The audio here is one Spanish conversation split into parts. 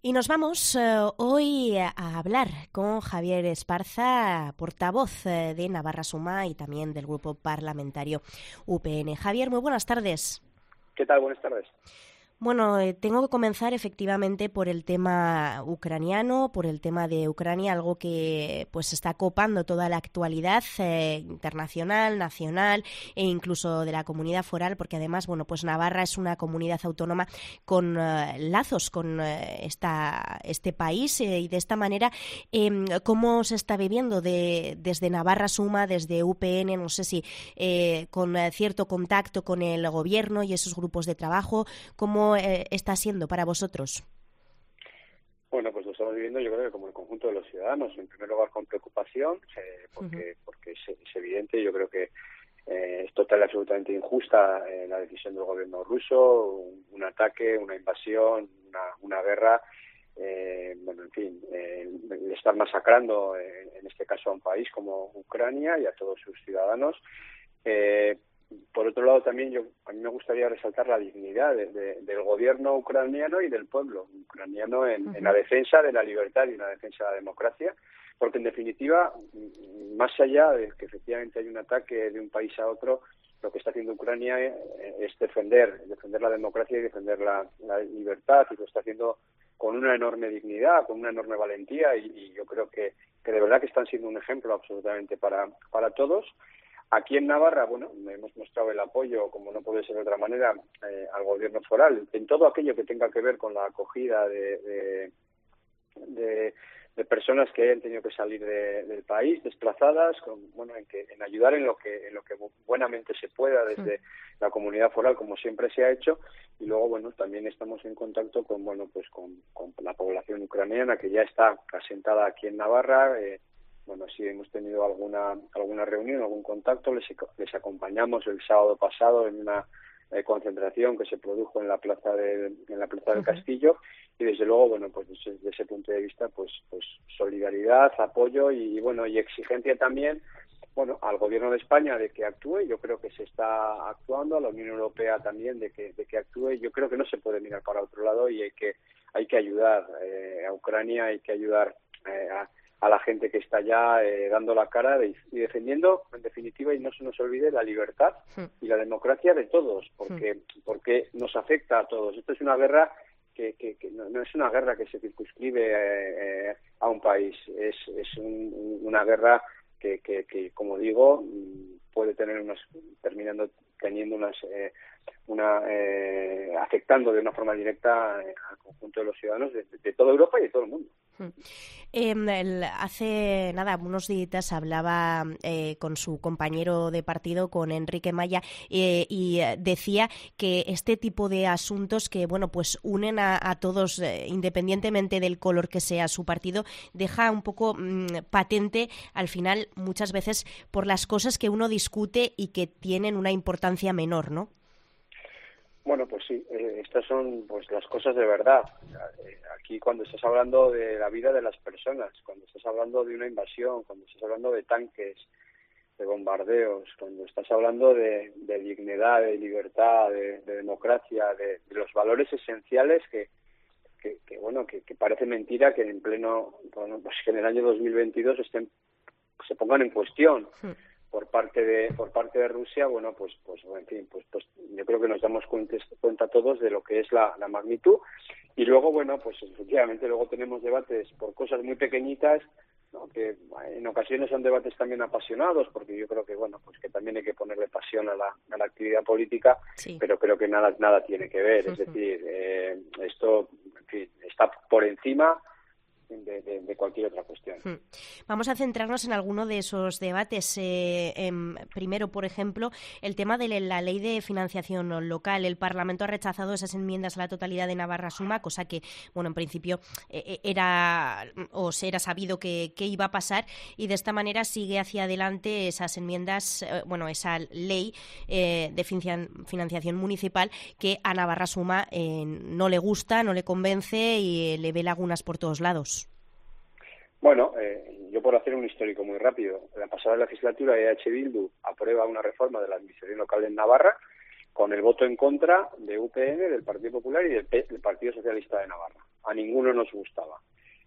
Y nos vamos hoy a hablar con Javier Esparza, portavoz de Navarra Suma y también del grupo parlamentario UPN. Javier, muy buenas tardes. ¿Qué tal? Buenas tardes. Bueno, tengo que comenzar efectivamente por el tema ucraniano, por el tema de Ucrania, algo que pues está copando toda la actualidad internacional, nacional e incluso de la comunidad foral, porque además, bueno, pues Navarra es una comunidad autónoma con lazos con este país y de esta manera, ¿cómo se está viviendo desde Navarra Suma, desde UPN, no sé si con cierto contacto con el gobierno y esos grupos de trabajo, cómo está siendo para vosotros? Bueno, pues lo estamos viviendo yo creo que como el conjunto de los ciudadanos, en primer lugar con preocupación, porque es evidente, yo creo que es total y absolutamente injusta la decisión del gobierno ruso, un ataque, una invasión, una guerra, bueno, en fin, el estar masacrando en este caso a un país como Ucrania y a todos sus ciudadanos. Por otro lado, también a mí me gustaría resaltar la dignidad del gobierno ucraniano y del pueblo ucraniano en la defensa de la libertad y en la defensa de la democracia, porque en definitiva, más allá de que efectivamente hay un ataque de un país a otro, lo que está haciendo Ucrania es defender la democracia y defender la libertad, y lo está haciendo con una enorme dignidad, con una enorme valentía, y yo creo que de verdad que están siendo un ejemplo absolutamente para todos. Aquí en Navarra, bueno, hemos mostrado el apoyo, como no puede ser de otra manera, al gobierno foral en todo aquello que tenga que ver con la acogida de personas que hayan tenido que salir del país, desplazadas, en ayudar en lo que buenamente se pueda desde la comunidad foral, como siempre se ha hecho. Y luego, bueno, también estamos en contacto con la población ucraniana que ya está asentada aquí en Navarra. Bueno, sí hemos tenido alguna reunión, algún contacto, les acompañamos el sábado pasado en una concentración que se produjo en la plaza del Castillo, y desde luego, bueno, pues desde ese punto de vista, pues solidaridad, apoyo y exigencia también, bueno, al gobierno de España de que actúe. Yo creo que se está actuando, a la Unión Europea también de que actúe. Yo creo que no se puede mirar para otro lado y hay que ayudar a Ucrania, hay que ayudar a la gente que está ya dando la cara y defendiendo, en definitiva, y no se nos olvide, la libertad y la democracia de todos, porque nos afecta a todos. Esto es una guerra que no es una guerra que se circunscribe a un país, es una guerra que, como digo, puede tener afectando de una forma directa al conjunto de los ciudadanos de toda Europa y de todo el mundo. Hace unos días hablaba con su compañero de partido, con Enrique Maya, y decía que este tipo de asuntos que pues unen a todos, independientemente del color que sea su partido, deja un poco patente al final muchas veces por las cosas que uno discute y que tienen una importancia menor, ¿no? Bueno, pues sí, estas son pues las cosas de verdad. Aquí cuando estás hablando de la vida de las personas, cuando estás hablando de una invasión, cuando estás hablando de tanques, de bombardeos, cuando estás hablando de dignidad, de libertad, de democracia, de los valores esenciales que parece mentira que en pleno, que en el año 2022 se pongan en cuestión. Por parte de Rusia, pues yo creo que nos damos cuenta todos de lo que es la magnitud. Y luego, pues efectivamente luego tenemos debates por cosas muy pequeñitas, ¿no?, que en ocasiones son debates también apasionados, porque yo creo que que también hay que ponerle pasión a la actividad política, sí. Pero creo que nada tiene que ver. Es decir, esto, en fin, está por encima de cualquier otra cuestión. Vamos a centrarnos en alguno de esos debates. Primero, por ejemplo, el tema de la ley de financiación local. El Parlamento ha rechazado esas enmiendas a la totalidad de Navarra Suma, cosa que, en principio era sabido que iba a pasar, y de esta manera sigue hacia adelante esas enmiendas, esa ley de financiación municipal que a Navarra Suma no le gusta, no le convence y le ve lagunas por todos lados. Bueno, yo por hacer un histórico muy rápido, en la pasada legislatura EH Bildu aprueba una reforma de la administración local en Navarra con el voto en contra de UPN, del Partido Popular y del Partido Socialista de Navarra. A ninguno nos gustaba.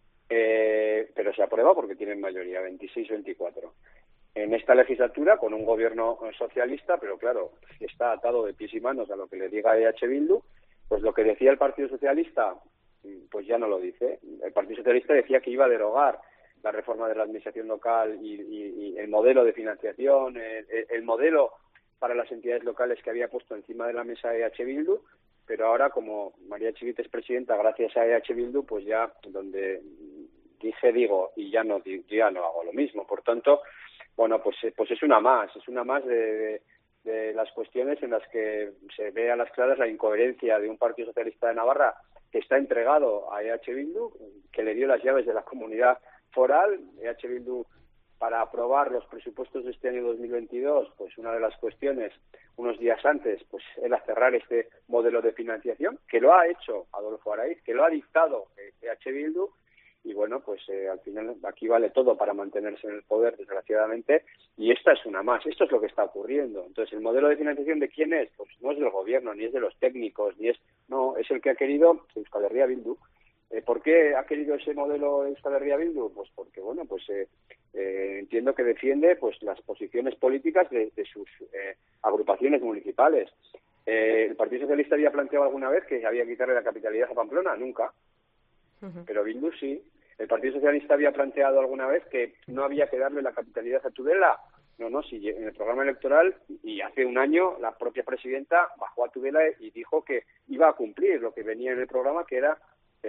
Pero se aprueba porque tienen mayoría, 26-24. En esta legislatura, con un gobierno socialista, pero claro, si está atado de pies y manos a lo que le diga EH Bildu, pues lo que decía el Partido Socialista, pues ya no lo dice. El Partido Socialista decía que iba a derogar la reforma de la administración local y el modelo de financiación, el modelo para las entidades locales que había puesto encima de la mesa EH Bildu, pero ahora, como María Chivite es presidenta gracias a EH Bildu, pues ya donde dije digo y ya no hago lo mismo. Por tanto, bueno, pues es una más de las cuestiones en las que se ve a las claras la incoherencia de un Partido Socialista de Navarra que está entregado a EH Bildu, que le dio las llaves de la comunidad foral. EH Bildu, para aprobar los presupuestos de este año 2022, pues una de las cuestiones, unos días antes, pues era cerrar este modelo de financiación, que lo ha hecho Adolfo Araiz, que lo ha dictado EH Bildu, y bueno, pues al final aquí vale todo para mantenerse en el poder, desgraciadamente, y esta es una más. Esto es lo que está ocurriendo. Entonces, ¿el modelo de financiación de quién es? Pues no es del gobierno, ni es de los técnicos, es el que ha querido Euskal Herria Bildu. ¿Por qué ha querido ese modelo Euskal Herria Bildu? Pues porque, bueno, pues entiendo que defiende pues las posiciones políticas de sus agrupaciones municipales. ¿El Partido Socialista había planteado alguna vez que había que quitarle la capitalidad a Pamplona? Nunca. Pero Bildu sí. ¿El Partido Socialista había planteado alguna vez que no había que darle la capitalidad a Tudela? No, sí, en el programa electoral, y hace un año la propia presidenta bajó a Tudela y dijo que iba a cumplir lo que venía en el programa, que era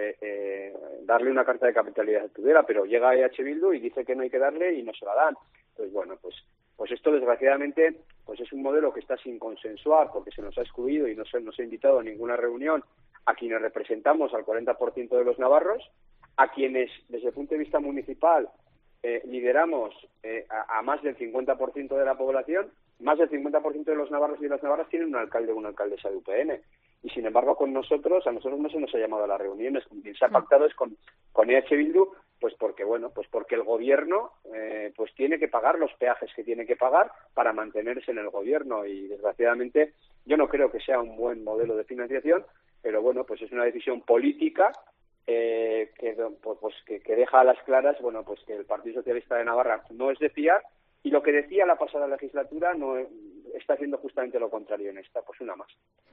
darle una carta de capitalidad a Tudela, pero llega EH Bildu y dice que no hay que darle y no se la dan. Entonces, bueno, pues esto desgraciadamente pues es un modelo que está sin consensuar porque se nos ha excluido y no se nos ha invitado a ninguna reunión a quienes representamos al 40% de los navarros, a quienes desde el punto de vista municipal lideramos a más del 50% de la población. Más del 50% de los navarros y de las navarras tienen un alcalde o una alcaldesa de UPN. Y sin embargo, a nosotros no se nos ha llamado a las reuniones. Quien se ha pactado es con EH Bildu, pues porque el gobierno pues tiene que pagar los peajes que tiene que pagar para mantenerse en el gobierno. Y desgraciadamente yo no creo que sea un buen modelo de financiación, pero bueno, pues es una decisión política que deja a las claras, bueno, pues que el Partido Socialista de Navarra no es de fiar, y lo que decía la pasada legislatura no está haciendo justamente lo contrario en esta, pues una más.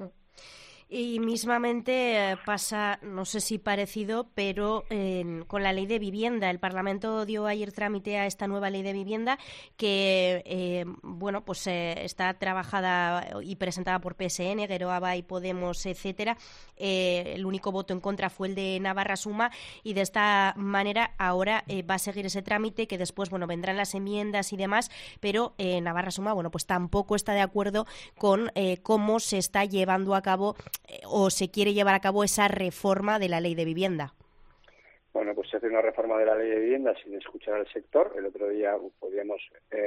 Y mismamente pasa, no sé si parecido, pero con la ley de vivienda. El Parlamento dio ayer trámite a esta nueva ley de vivienda que, está trabajada y presentada por PSN, Geroa Bai, Podemos, etcétera. El único voto en contra fue el de Navarra Suma, y de esta manera ahora va a seguir ese trámite, que después, vendrán las enmiendas y demás, pero Navarra Suma, pues tampoco está de acuerdo con cómo se está llevando a cabo o se quiere llevar a cabo esa reforma de la ley de vivienda. Bueno, pues se hace una reforma de la ley de vivienda sin escuchar al sector. El otro día podíamos,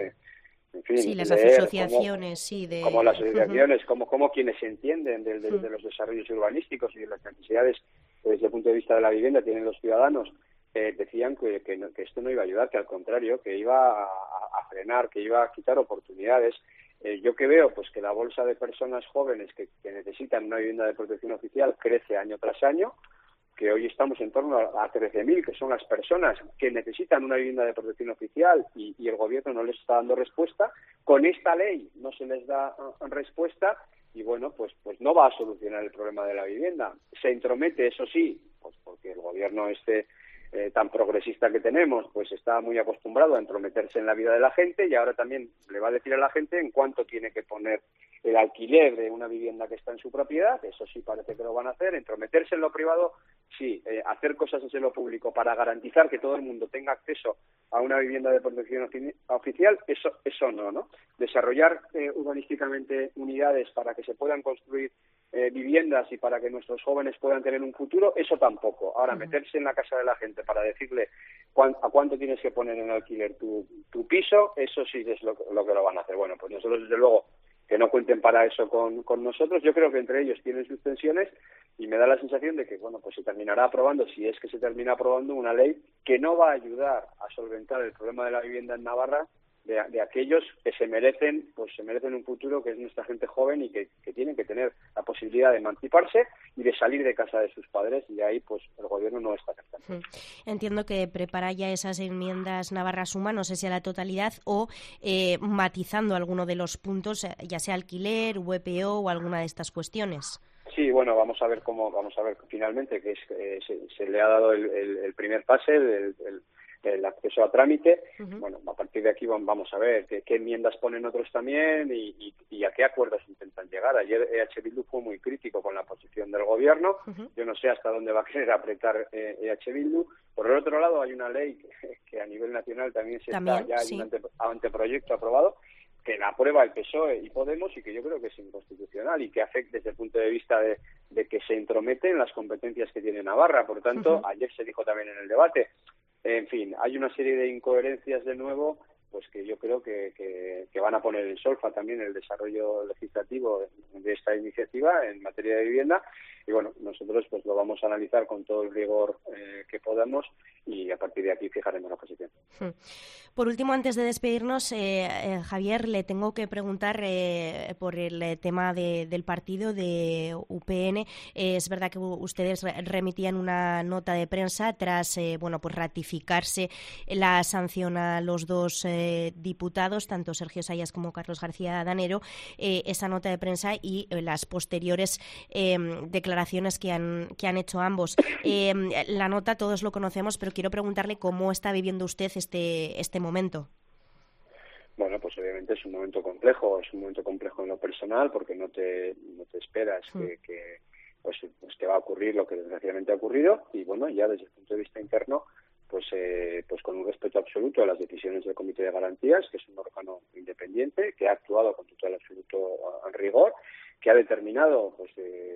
las asociaciones, como las asociaciones, como quienes entienden de los desarrollos urbanísticos y de las necesidades desde el punto de vista de la vivienda tienen los ciudadanos, decían que esto no iba a ayudar, que al contrario, que iba a frenar, que iba a quitar oportunidades. Yo que veo pues que la bolsa de personas jóvenes que necesitan una vivienda de protección oficial crece año tras año, que hoy estamos en torno a 13.000, que son las personas que necesitan una vivienda de protección oficial y el gobierno no les está dando respuesta. Con esta ley no se les da respuesta y bueno, pues no va a solucionar el problema de la vivienda. Se entromete, eso sí, pues porque el gobierno tan progresista que tenemos, pues está muy acostumbrado a entrometerse en la vida de la gente, y ahora también le va a decir a la gente en cuánto tiene que poner el alquiler de una vivienda que está en su propiedad. Eso sí parece que lo van a hacer. Entrometerse en lo privado, sí. Hacer cosas desde lo público para garantizar que todo el mundo tenga acceso a una vivienda de protección oficial, eso no. Desarrollar urbanísticamente unidades para que se puedan construir viviendas y para que nuestros jóvenes puedan tener un futuro, eso tampoco. Ahora, meterse en la casa de la gente para decirle a cuánto tienes que poner en alquiler tu piso, eso sí es lo que lo van a hacer. Bueno, pues nosotros, desde luego, que no cuenten para eso con nosotros. Yo creo que entre ellos tienen sus tensiones y me da la sensación de que, pues se terminará aprobando, si es que se termina aprobando, una ley que no va a ayudar a solventar el problema de la vivienda en Navarra de aquellos que se merecen un futuro, que es nuestra gente joven y que tienen que tener la posibilidad de emanciparse y de salir de casa de sus padres, y ahí pues el gobierno no está acertando. Entiendo que prepara ya esas enmiendas Navarra Suma, no sé si a la totalidad o matizando alguno de los puntos, ya sea alquiler, VPO o alguna de estas cuestiones. Sí, bueno, vamos a ver finalmente que se le ha dado el primer pase, el acceso a trámite. Bueno, a partir de aquí vamos a ver qué enmiendas ponen otros también y a qué acuerdos intentan llegar. Ayer EH Bildu fue muy crítico con la posición del gobierno. Yo no sé hasta dónde va a querer apretar EH Bildu. Por el otro lado, hay una ley que a nivel nacional también hay un anteproyecto aprobado, que la aprueba el PSOE y Podemos, y que yo creo que es inconstitucional y que afecta desde el punto de vista de que se entromete en las competencias que tiene Navarra. Por tanto, ayer se dijo también en el debate. En fin, hay una serie de incoherencias de nuevo, pues que yo creo que van a poner en solfa también el desarrollo legislativo de esta iniciativa en materia de vivienda. Y bueno, nosotros pues lo vamos a analizar con todo el rigor que podamos, y a partir de aquí fijaremos la posición. Por último, antes de despedirnos, Javier, le tengo que preguntar por el tema del partido de UPN. Es verdad que ustedes remitían una nota de prensa tras pues ratificarse la sanción a los dos diputados, tanto Sergio Sayas como Carlos García Danero, esa nota de prensa y las posteriores declaraciones que han hecho ambos. La nota todos lo conocemos, pero quiero preguntarle cómo está viviendo usted este momento. Bueno, pues obviamente es un momento complejo en lo personal, porque no te esperas que te va a ocurrir lo que desgraciadamente ha ocurrido, y bueno, ya desde el punto de vista interno, pues con un respeto absoluto a las decisiones del Comité de Garantías, que es un órgano independiente, que ha actuado con total absoluto rigor, que ha determinado pues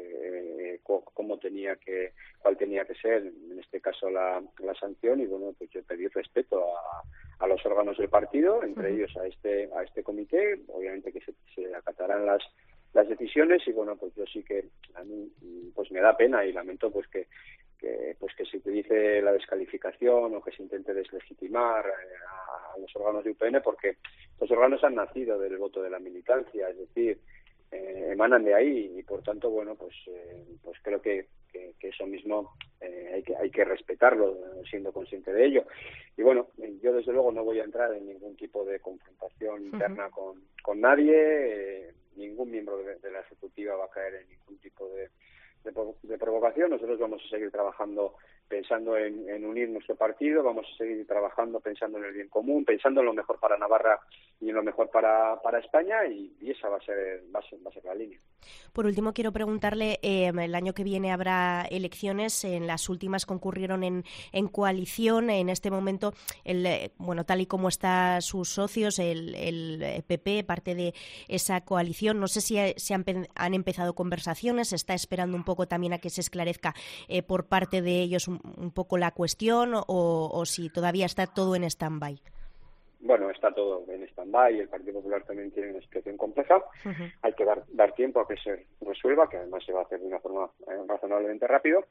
cuál tenía que ser en este caso la sanción, y bueno, pues yo pedí respeto a los órganos del partido, entre ellos a este comité. Obviamente que se acatarán las decisiones, y bueno, pues yo sí que a mí pues me da pena y lamento pues que se utilice la descalificación o que se intente deslegitimar a los órganos de UPN, porque los órganos han nacido del voto de la militancia, es decir, emanan de ahí, y por tanto, bueno, pues creo que eso mismo hay que respetarlo, siendo consciente de ello. Y bueno, yo desde luego no voy a entrar en ningún tipo de confrontación interna con nadie. Ningún miembro de la ejecutiva va a caer en ningún tipo de provocación. Nosotros vamos a seguir trabajando pensando en unir nuestro partido, vamos a seguir trabajando pensando en el bien común, pensando en lo mejor para Navarra y en lo mejor para España, y esa va a ser la línea. Por último, quiero preguntarle, el año que viene habrá elecciones, en las últimas concurrieron en coalición, en este momento, tal y como están sus socios, el PP, parte de esa coalición, no sé si han empezado conversaciones, se está esperando un poco también a que se esclarezca por parte de ellos un poco la cuestión, o si todavía está todo en stand-by. Bueno, está todo en stand-by. El Partido Popular también tiene una situación compleja. Hay que dar tiempo a que se resuelva, que además se va a hacer de una forma razonablemente rápido,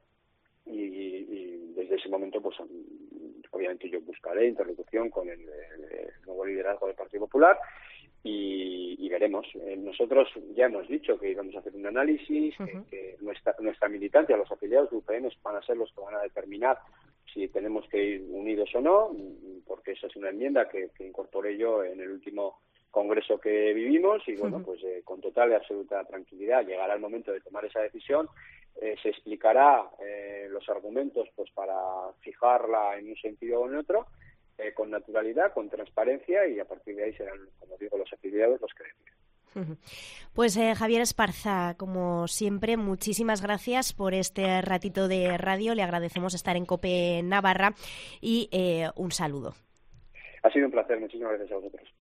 y desde ese momento pues obviamente yo buscaré interlocución con el nuevo liderazgo del Partido Popular, y veremos. Nosotros ya hemos dicho que íbamos a hacer un análisis, que nuestra militancia, los afiliados de UPN van a ser los que van a determinar si tenemos que ir unidos o no, porque esa es una enmienda que incorporé yo en el último congreso que vivimos, y bueno, pues con total y absoluta tranquilidad llegará el momento de tomar esa decisión. Se explicará los argumentos pues para fijarla en un sentido o en otro, con naturalidad, con transparencia, y a partir de ahí serán, como digo, los afiliados los que deciden. Pues Javier Esparza, como siempre, muchísimas gracias por este ratito de radio. Le agradecemos estar en COPE Navarra y un saludo. Ha sido un placer, muchísimas gracias a vosotros.